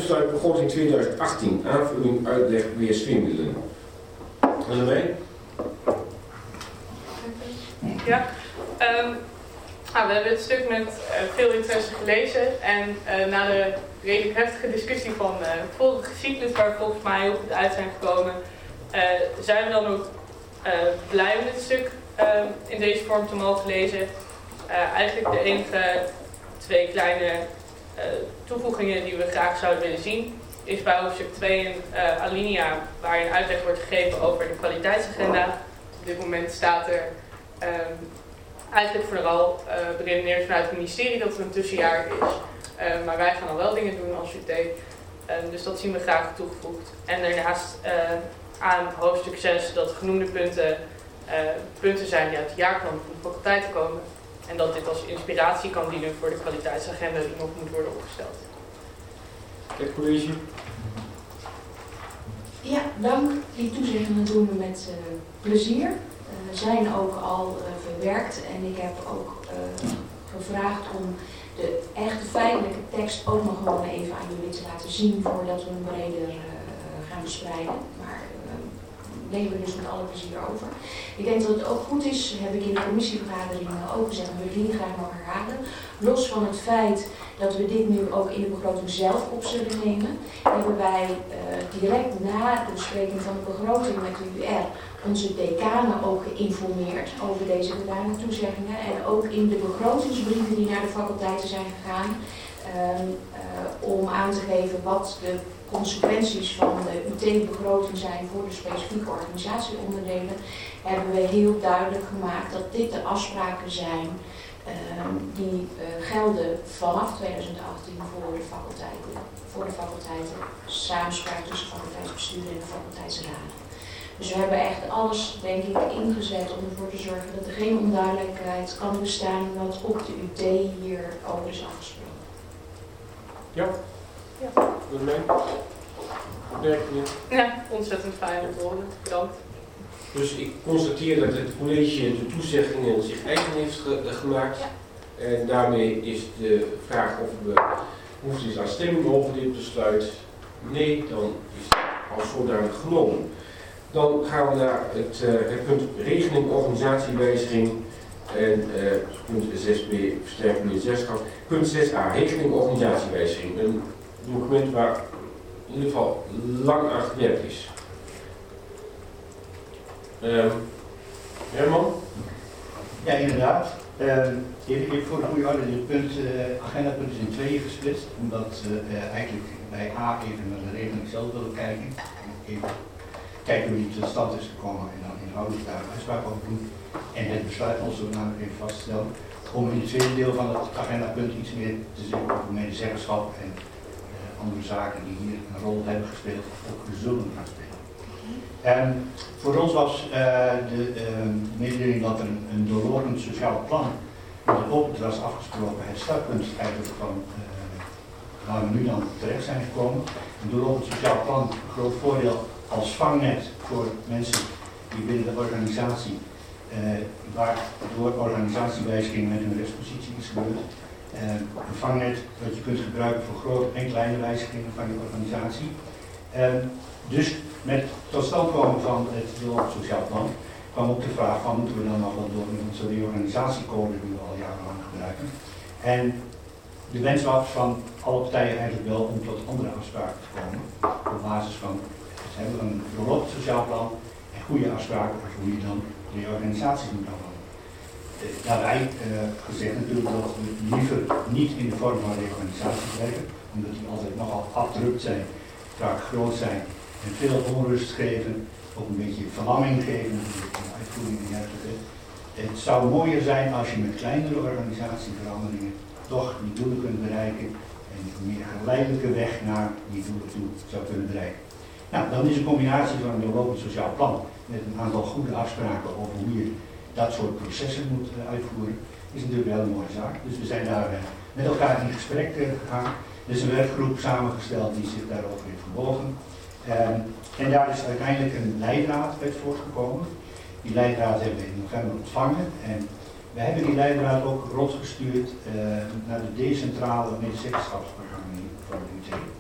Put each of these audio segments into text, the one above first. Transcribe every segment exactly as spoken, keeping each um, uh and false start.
besluit begroting tweeduizend achttien, aanvulling, uitleg, weersfeermiddelen. Willemijn? Ja, um, nou, we hebben het stuk met uh, veel interesse gelezen en uh, na de redelijk heftige discussie van uh, het vorige cyclus, waar we volgens mij heel goed uit zijn gekomen, uh, zijn we dan ook uh, blij om dit stuk uh, in deze vorm te mogen lezen. Uh, eigenlijk de enige twee kleine uh, toevoegingen die we graag zouden willen zien, is bij hoofdstuk twee een uh, alinea waarin uitleg wordt gegeven over de kwaliteitsagenda. Op dit moment staat er um, eigenlijk vooral uh, beredeneerd vanuit het ministerie dat er een tussenjaar is. Uh, maar wij gaan al wel dingen doen als U T. Uh, dus dat zien we graag toegevoegd. En daarnaast uh, aan hoofdstuk zes dat genoemde punten uh, punten zijn die uit het jaarplan van de faculteiten komen. En dat dit als inspiratie kan dienen voor de kwaliteitsagenda die nog moet worden opgesteld. Het college. Ja, dank. Die toezeggingen doen we met uh, plezier. Uh, zijn ook al uh, verwerkt en ik heb ook uh, gevraagd om de echte feitelijke tekst ook nog gewoon even aan jullie te laten zien voordat we hem breder uh, gaan verspreiden. Maar uh, nemen we dus met alle plezier over. Ik denk dat het ook goed is, heb ik in de commissievergadering ook gezegd, en wil ik hier graag nog herhalen. Los van het feit dat we dit nu ook in de begroting zelf op zullen nemen, hebben wij uh, direct na de bespreking van de begroting met de U R onze decanen ook geïnformeerd over deze gedane toezeggingen en ook in de begrotingsbrieven die naar de faculteiten zijn gegaan um, uh, om aan te geven wat de consequenties van de U T-begroting zijn voor de specifieke organisatieonderdelen, hebben we heel duidelijk gemaakt dat dit de afspraken zijn um, die uh, gelden vanaf tweeduizend achttien voor de faculteiten, voor de faculteiten, samenspraak tussen faculteitsbestuur en de faculteitsraad. Dus we hebben echt alles, denk ik, ingezet om ervoor te zorgen dat er geen onduidelijkheid kan bestaan wat op de U T hierover is afgesproken. Ja. Ja. Willemijn? Werk niet. Ja, ontzettend fijn om te horen. Bedankt. Dus ik constateer dat het college de toezeggingen zich eigen heeft ge gemaakt. Ja. En daarmee is de vraag of we hoeft is aan stemming over dit besluit. Nee, dan is het als zodanig genomen. Dan gaan we naar het, uh, het punt regeling organisatiewijziging en uh, punt zes b versterking leerlingschap. Punt zes a regeling organisatiewijziging. Een document waar in ieder geval lang aan gewerkt is. Uh, Herman? Ja, inderdaad. Uh, even, even voor de goede orde, het punt, uh, agendapunt is in tweeën gesplitst, omdat we uh, eigenlijk bij A even naar de regeling zelf willen kijken. Even kijken hoe die tot stand is gekomen en dan inhoudelijk daar een uitspraak over doen. En het besluit ons ook namelijk even vaststellen om in het tweede deel van het agendapunt iets meer te zeggen over medezeggenschap en uh, andere zaken die hier een rol hebben gespeeld of ook zullen gaan spelen. En voor ons was uh, de uh, mededeling dat er een, een doorlopend sociaal plan met de open was afgesproken het startpunt eigenlijk van uh, waar we nu dan terecht zijn gekomen. Een doorlopend sociaal plan, een groot voordeel als vangnet voor mensen die binnen de organisatie, uh, waar door organisatiewijziging met hun rechtspositie is gebeurd. Uh, een vangnet dat je kunt gebruiken voor grote en kleine wijzigingen van je organisatie. Uh, dus met het tot stand komen van het doorlopend sociaal plan kwam ook de vraag van moeten we dan nog wel door met onze reorganisatiecode die we al jarenlang gebruiken. En de wens was van alle partijen eigenlijk wel om tot andere afspraken te komen op basis van het hebben van een doorlopend sociaal plan en goede afspraken over hoe je dan reorganisaties moet afvallen. Uh, daarbij uh, gezegd natuurlijk dat we liever niet in de vorm van reorganisaties werken, omdat die altijd nogal abrupt zijn, vaak groot zijn en veel onrust geven, ook een beetje verlamming geven in de uitvoering en dergelijke. Het zou mooier zijn als je met kleinere organisatieveranderingen toch die doelen kunt bereiken en een meer geleidelijke weg naar die doelen toe zou kunnen bereiken. Nou, dan is een combinatie van een doorlopend sociaal plan met een aantal goede afspraken over hoe je dat soort processen moet uh, uitvoeren, is natuurlijk wel een mooie zaak. Dus we zijn daar uh, met elkaar in gesprek uh, gegaan. Er is een werkgroep samengesteld die zich daarover heeft gebogen. Um, en daar is uiteindelijk een leidraad uit voortgekomen. Die leidraad hebben we in november ontvangen. En we hebben die leidraad ook rondgestuurd uh, naar de decentrale medezeggenschapsorganen van de U T.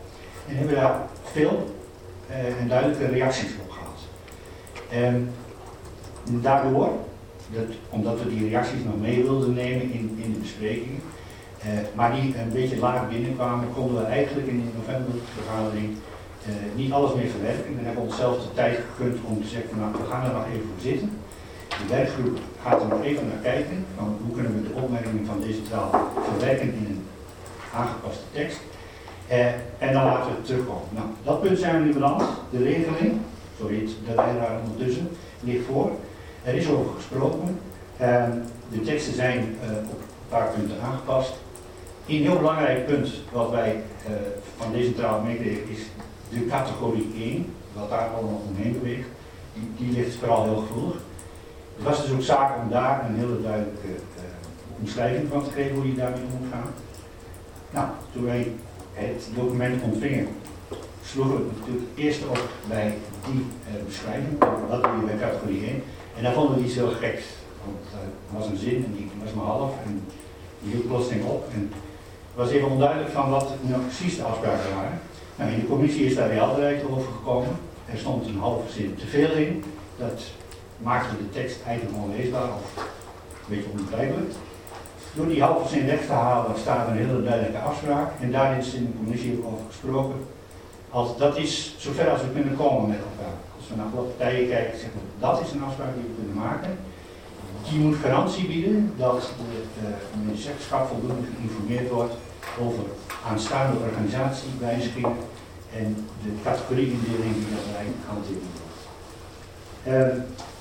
En hebben daar veel uh, en duidelijke reacties op gehad. En daardoor, dat, omdat we die reacties nog mee wilden nemen in, in de besprekingen, uh, maar die een beetje laag binnenkwamen, konden we eigenlijk in de novembervergadering uh, niet alles meer verwerken. We hebben onszelf de tijd gegund om te zeggen, nou, we gaan er nog even voor zitten. De werkgroep gaat er nog even naar kijken, van hoe kunnen we de opmerkingen van deze taal verwerken in een aangepaste tekst. Uh, en dan laten we het terugkomen. Nou, dat punt zijn we nu beland. De regeling, sorry, de leidraad ondertussen, ligt voor. Er is over gesproken. Uh, de teksten zijn uh, op een paar punten aangepast. Een heel belangrijk punt wat wij uh, van deze taal meekregen is de categorie één, wat daar allemaal omheen beweegt. Die, die ligt vooral heel gevoelig. Het was dus ook zaak om daar een hele duidelijke uh, omschrijving van te geven hoe je daarmee om moet gaan. Nou, toen wij het document ontvingen, sloegen we natuurlijk eerst op bij die uh, beschrijving, dat doe je bij categorie één. En daar vonden we iets heel geks, want uh, er was een zin en die was maar half en die hield plotseling op. En het was even onduidelijk van wat nou precies de afspraken waren. Nou, in de commissie is daar weer helderheid over gekomen. Er stond een halve zin te veel in. Dat maakte de tekst eigenlijk onleesbaar of een beetje onbegrijpelijk. Door die halve zin weg te halen staat een hele duidelijke afspraak. En daarin is in de commissie ook over gesproken. Als, dat is zover als we kunnen komen met elkaar. Als we naar alle partijen kijken, zeggen we dat is een afspraak die we kunnen maken. Die moet garantie bieden dat de uh, medezeggenschap voldoende geïnformeerd wordt over aanstaande organisatiewijzigingen en de categorieindeling die daarbij hanteren wordt. Uh,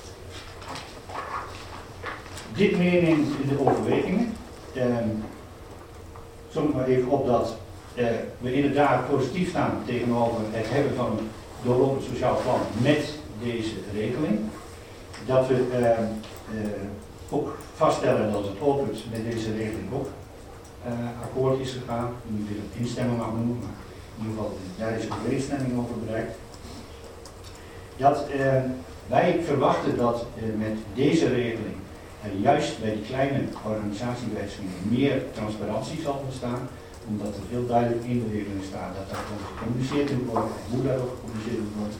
dit meeneemt in de overwegingen. Uh, Som maar even op dat uh, we inderdaad positief staan tegenover het hebben van een doorlopend sociaal plan met deze regeling. Dat we uh, uh, ook vaststellen dat het opent met deze regeling ook uh, akkoord is gegaan. Niet wil het instemming mag noemen, maar in ieder geval daar is overeenstemming over bereikt. Dat uh, wij verwachten dat uh, met deze regeling er juist bij die kleine organisatiewijzigingen meer transparantie zal ontstaan, omdat er heel duidelijk in de regeling staat dat daarover gecommuniceerd moet worden en hoe daarover gecommuniceerd moet worden.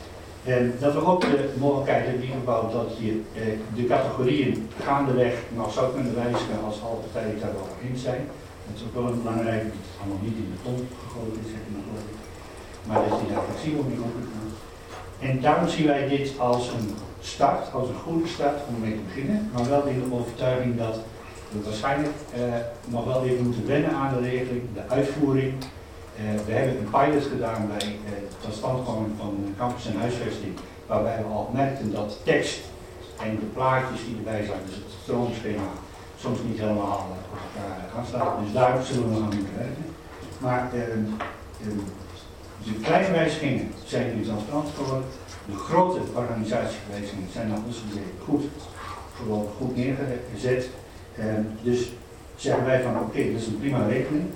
En dat we ook de mogelijkheid hebben ingebouwd dat je eh, de categorieën gaandeweg nog zou kunnen wijzigen als alle partijen het daarover eens zijn. Dat is ook wel een belangrijk, dat het allemaal niet in de ton gegoten is, zeg ik maar, maar dat je daar flexibel mee om kunt gaan. En daarom zien wij dit als een start, als een goede start om mee te beginnen, maar wel in de overtuiging dat we waarschijnlijk eh, nog wel even moeten wennen aan de regeling, de uitvoering. Uh, we hebben een pilot gedaan bij uh, het totstandkoming van campus en huisvesting, waarbij we al merkten dat tekst en de plaatjes die erbij zijn, dus het stroomschema, soms niet helemaal uh, op elkaar aansluiten. Dus daar zullen we aan moeten werken. Maar uh, uh, de kleine wijzigingen zijn nu transparant geworden. De grote organisatiewijzigingen zijn naar ons idee goed, gewoon goed neergezet. Uh, dus zeggen wij van oké, okay, dat is een prima regeling.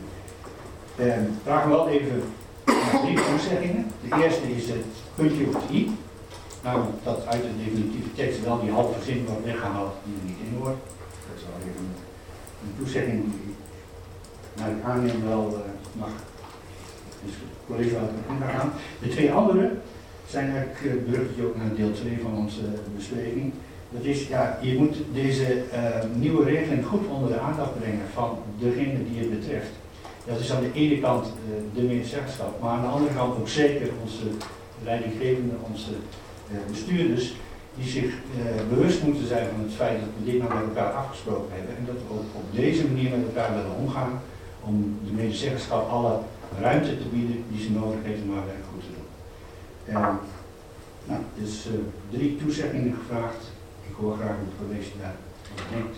We uh, vragen wel even naar drie toezeggingen. De eerste is het puntje op de i. Namelijk dat uit de definitieve tekst wel die halve zin wordt weggehaald die er niet in hoort. Dat is wel even een toezegging die naar ik aanneem wel uh, mag. Dus het college wel in gaan. De twee andere zijn eigenlijk uh, bruggetje ook naar deel twee van onze uh, bespreking. Dat is, ja, je moet deze uh, nieuwe regeling goed onder de aandacht brengen van degene die het betreft. Dat is aan de ene kant uh, de medezeggenschap, maar aan de andere kant ook zeker onze leidinggevende, onze uh, bestuurders, die zich uh, bewust moeten zijn van het feit dat we dit nou met elkaar afgesproken hebben en dat we ook op deze manier met elkaar willen omgaan om de medezeggenschap alle ruimte te bieden die ze nodig heeft om haar werk goed te doen. Uh, nou, dus uh, drie toezeggingen gevraagd. Ik hoor graag hoe het college daar wat denkt.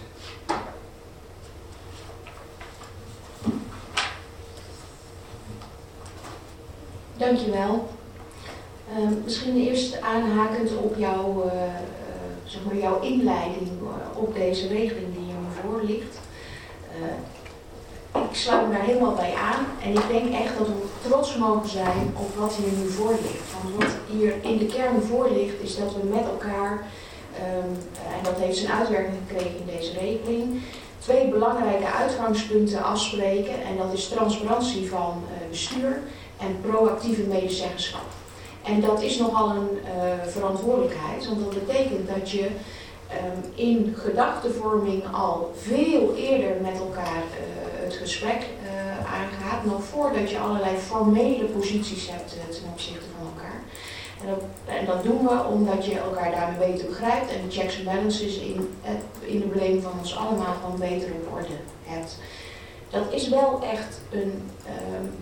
Dankjewel. Uh, misschien eerst aanhakend op jouw, uh, uh, zeg maar jouw inleiding uh, op deze regeling die hier nu voor ligt. Uh, ik sluit me daar helemaal bij aan en ik denk echt dat we trots mogen zijn op wat hier nu voor ligt. Want wat hier in de kern voor ligt is dat we met elkaar, um, en dat heeft zijn uitwerking gekregen in deze regeling, twee belangrijke uitgangspunten afspreken en dat is transparantie van uh, bestuur en proactieve medezeggenschap. En dat is nogal een uh, verantwoordelijkheid, want dat betekent dat je um, in gedachtenvorming al veel eerder met elkaar uh, het gesprek uh, aangaat, nog voordat je allerlei formele posities hebt uh, ten opzichte van elkaar. En dat, en dat doen we omdat je elkaar daarmee beter begrijpt en de checks en balances in, in de beleving van ons allemaal gewoon beter op orde hebt. Dat is wel echt een, um,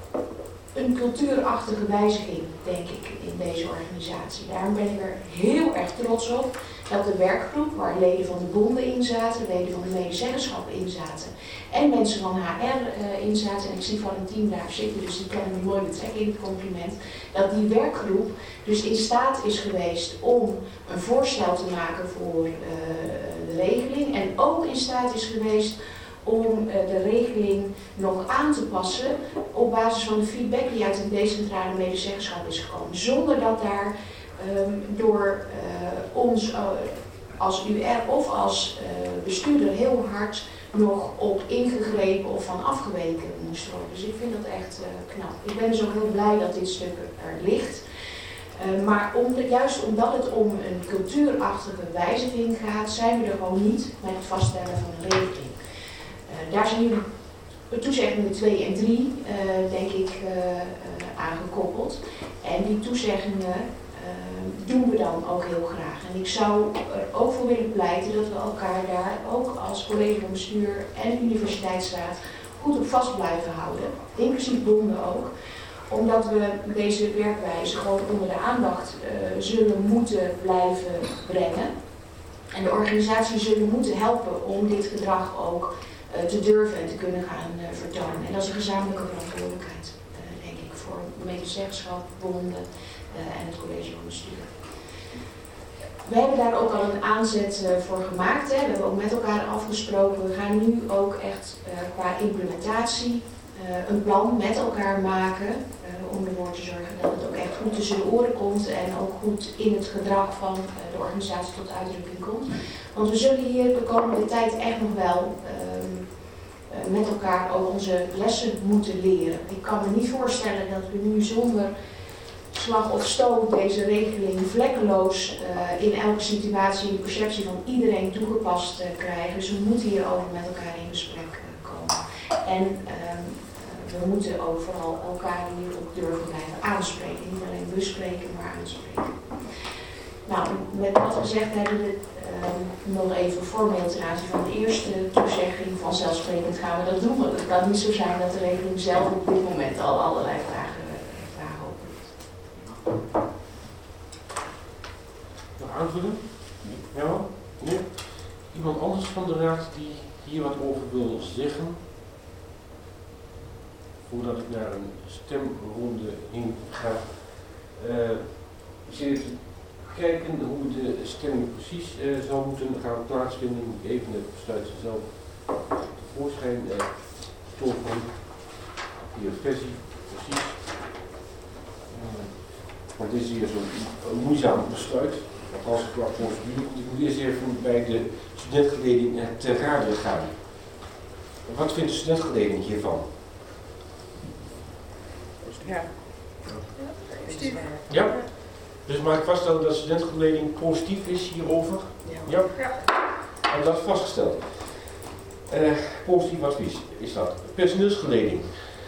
een cultuurachtige wijziging, denk ik, in deze organisatie. Daarom ben ik er heel erg trots op dat de werkgroep, waar leden van de bonden in zaten, leden van de medezeggenschap in zaten en mensen van H R uh, in zaten, en ik zie Valentien daar zitten, dus die kan ik mooi betrekken in het compliment, dat die werkgroep dus in staat is geweest om een voorstel te maken voor uh, de regeling en ook in staat is geweest om uh, de regeling nog aan te passen op basis van de feedback die uit een decentrale medezeggenschap is gekomen, zonder dat daar um, door uh, ons uh, als U R of als uh, bestuurder heel hard nog op ingegrepen of van afgeweken moest worden. Dus ik vind dat echt uh, knap. Ik ben dus ook heel blij dat dit stuk er ligt. Uh, maar om de, juist omdat het om een cultuurachtige wijziging gaat, zijn we er gewoon niet met het vaststellen van een regeling. Uh, daar zijn jullie toezeggingen twee en drie, uh, denk ik, uh, uh, aangekoppeld. En die toezeggingen uh, doen we dan ook heel graag. En ik zou er ook voor willen pleiten dat we elkaar daar ook als college van bestuur en universiteitsraad goed op vast blijven houden, inclusief bonden ook. Omdat we deze werkwijze gewoon onder de aandacht uh, zullen moeten blijven brengen. En de organisaties zullen moeten helpen om dit gedrag ook uh, te durven en te kunnen gaan uh, vertonen. En dat is een gezamenlijke verantwoordelijkheid, uh, denk ik, voor medezeggenschap, bonden uh, en het college van bestuur. We hebben daar ook al een aanzet uh, voor gemaakt. Hè. We hebben ook met elkaar afgesproken. We gaan nu ook echt uh, qua implementatie uh, een plan met elkaar maken. Uh, om ervoor te zorgen dat het ook echt goed tussen de oren komt. En ook goed in het gedrag van uh, de organisatie tot uitdrukking komt. Want we zullen hier de komende tijd echt nog wel um, uh, met elkaar ook onze lessen moeten leren. Ik kan me niet voorstellen dat we nu zonder slag of stoot deze regeling vlekkeloos uh, in elke situatie in de perceptie van iedereen toegepast uh, krijgen. Dus we moeten hierover met elkaar in gesprek uh, komen. En uh, we moeten ook vooral elkaar hierop durven blijven aanspreken. Niet alleen bespreken, maar aanspreken. Nou, met dat gezegd hebben we uh, nog even formeel ten aanzien van de eerste toezegging. Vanzelfsprekend gaan we dat doen. Want het kan niet zo zijn dat de regeling zelf op dit moment al allerlei vragen Nog aanvullen? Ja? Nee? Iemand anders van de raad die hier wat over wil zeggen? Voordat ik naar een stemronde heen ga. Uh, ik zit even kijken hoe de stemming precies uh, zou moeten gaan plaatsvinden. Ik moet even het besluit zelf tevoorschijn uh, toveren. Hier versie, precies. Uh, Want dit is hier zo'n moeizaam besluit, althans qua procedure. Ik moet eerst even bij de studentgeleding te raden gaan. Wat vindt de studentgeleding hiervan? Ja. Ja? Dus mag ik vaststellen dat de studentgeleding positief is hierover? Ja. Ja. En dat vastgesteld. Uh, positief advies is dat. Personeelsgeleding.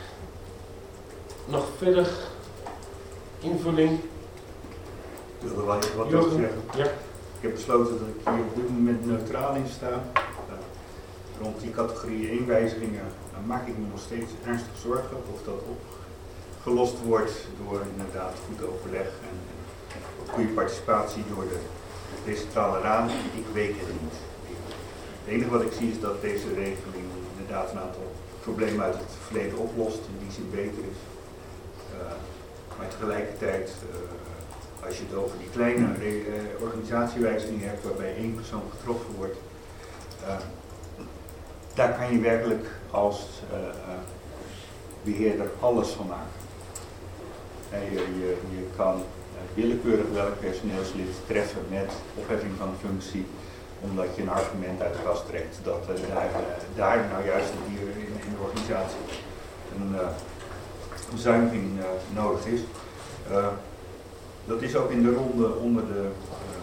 Nog verder invulling. Ik wil er wel even wat over zeggen. Ja. Ik heb besloten dat ik hier op dit moment neutraal in sta. Uh, rond die categorie één wijzigingen uh, maak ik me nog steeds ernstig zorgen of dat opgelost wordt door inderdaad goed overleg en, en goede participatie door de decentrale raad. Ik weet het niet. Het enige wat ik zie is dat deze regeling inderdaad een aantal problemen uit het verleden oplost, in die zin beter is. Uh, maar tegelijkertijd, uh, als je het over die kleine uh, organisatiewijzigingen hebt waarbij één persoon getroffen wordt, uh, daar kan je werkelijk als uh, uh, beheerder alles van maken. Uh, je, je, je kan uh, willekeurig welk personeelslid treffen met opheffing van de functie, omdat je een argument uit de kast trekt dat uh, daar, uh, daar nou juist hier in, in de organisatie een uh, bezuiniging uh, nodig is. Uh, dat is ook in de ronde onder de uh,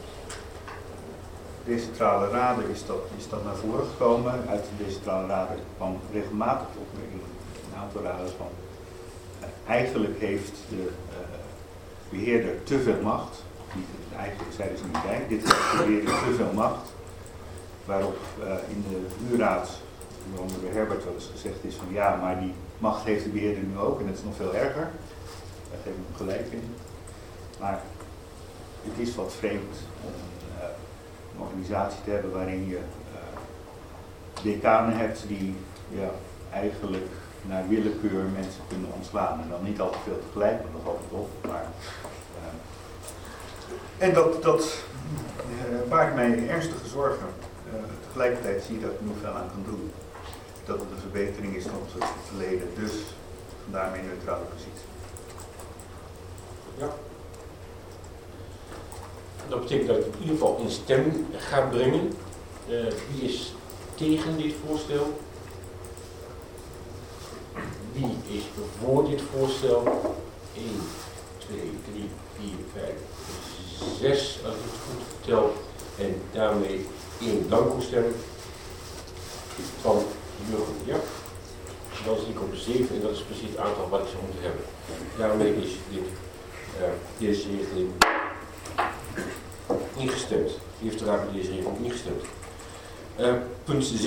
decentrale raden is dat, is dat naar voren gekomen. Uit de decentrale raden kwam regelmatig de opmerking een aantal raden van uh, eigenlijk heeft de uh, beheerder te veel macht. Niet, eigenlijk zeiden ze niet bij, dit heeft de beheerder te veel macht. Waarop uh, in de huurraad onder de Herbert wel eens gezegd is van ja, maar die macht heeft de beheerder nu ook en het is nog veel erger. Daar geef ik hem gelijk in. Maar het is wat vreemd om uh, een organisatie te hebben waarin je uh, decanen hebt die ja, eigenlijk naar willekeur mensen kunnen ontslaan. En dan niet al te veel tegelijk, maar nog altijd op. Maar, uh, en dat, dat uh, baart mij ernstige zorgen. Uh, tegelijkertijd zie je dat ik er nog veel aan kan doen. Dat het een verbetering is ten opzichte van het verleden, dus vandaar mijn neutrale positie. Ja. Dat betekent dat ik in ieder geval een stem ga brengen. Uh, wie is tegen dit voorstel? Wie is voor dit voorstel? één, twee, drie, vier, vijf, zes, als ik het goed vertel. En daarmee één blanco stem van Jurgen. Ja? Dan zie ik op zeven en dat is precies het aantal wat ik zou moeten hebben. Daarmee is dit, uh, deze regeling ingestemd. Wie heeft de raad met deze regeling ingestemd? Uh, punt